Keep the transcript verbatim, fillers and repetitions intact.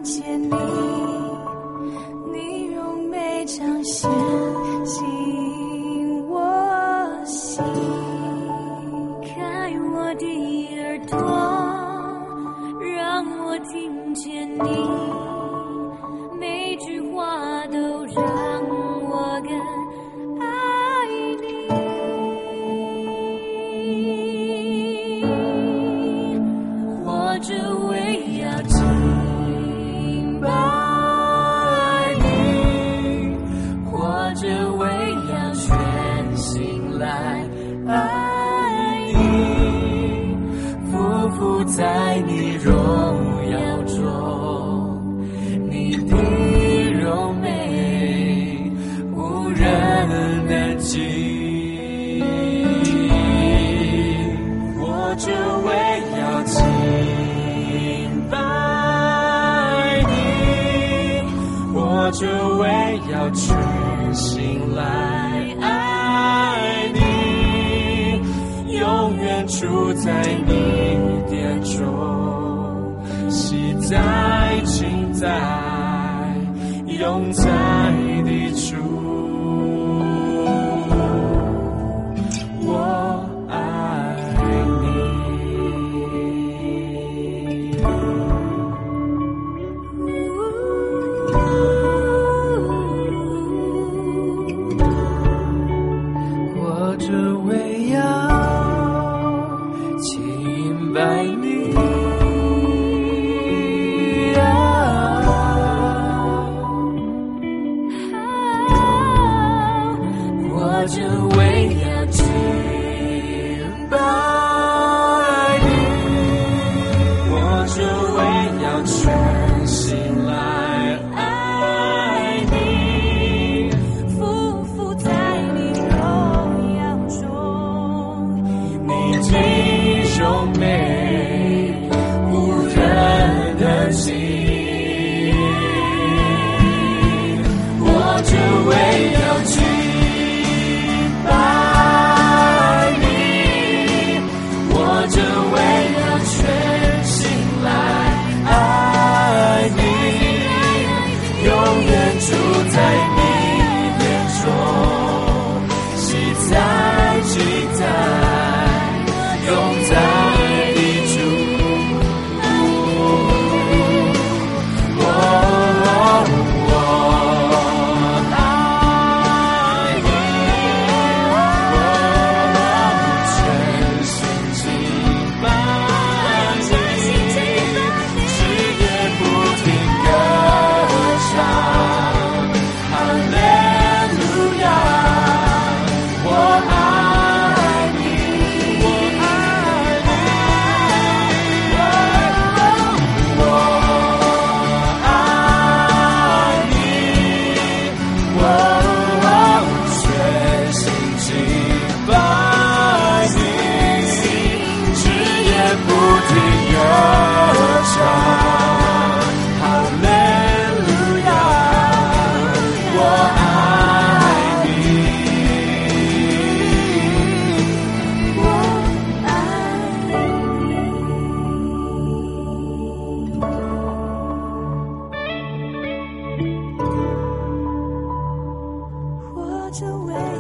见你，你用美掌线吸引我心，开我的耳朵，让我听见你，每句话都让我更爱你。活着为要敬拜你，活着为要全心来爱你，匍匐在你荣耀中，你的柔美无人能及。活着为要敬拜你，活着为要全心来爱你，永远住在你殿中，喜在情在永在的主。我爱你。活着为要敬拜你，活着为要敬拜你，活着为要全心来爱你，匍匐在你荣耀中，你的柔美无人能及。活着为要敬拜你，活着为要全心来爱你，永远住在你殿中，喜在期待永在的主。我我爱你，我全心敬拜你，日夜不停歌唱，哈利路亚，我爱你，我爱你，我爱你，我全心敬拜你，日夜不停歌唱，哈利路亚，我爱你，我爱你，活着为